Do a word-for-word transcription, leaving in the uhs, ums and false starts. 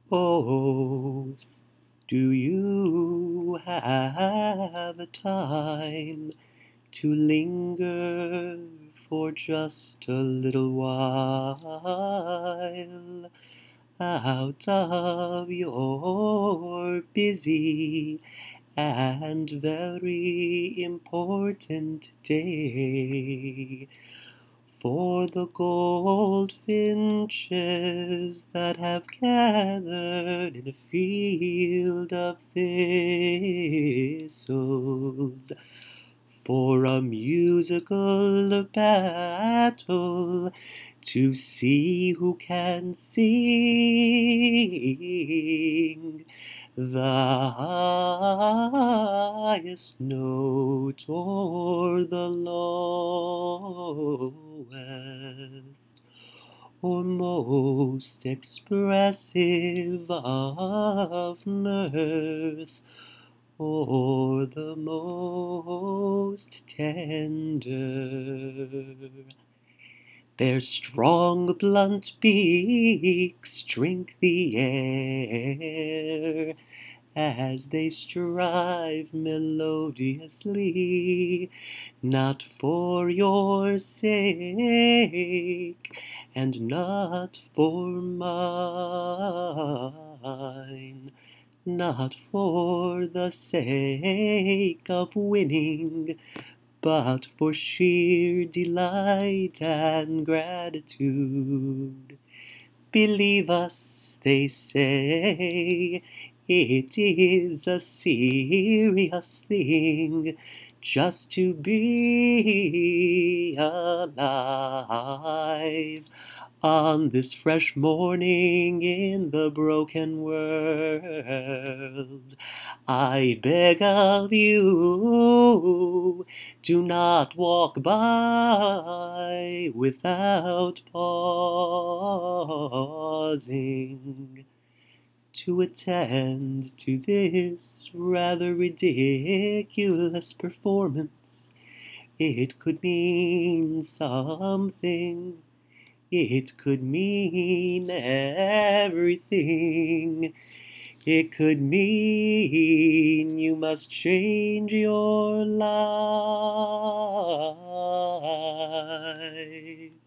Oh, do you have a time to linger for just a little while out of your busy and very important day? For the goldfinches that have gathered in a field of thistles, for a musical battle to see who can sing the highest note or the lowest, or most expressive of mirth, or the most tender. Their strong, blunt beaks drink the air as they strive melodiously, not for your sake, and not for mine, not for the sake of winning, but for sheer delight and gratitude. Believe us, they say, it is a serious thing just to be alive on this fresh morning in the broken world. I beg of you, do not walk by without pausing to attend to this rather ridiculous performance. It could mean something. It could mean everything. It could mean you must change your life.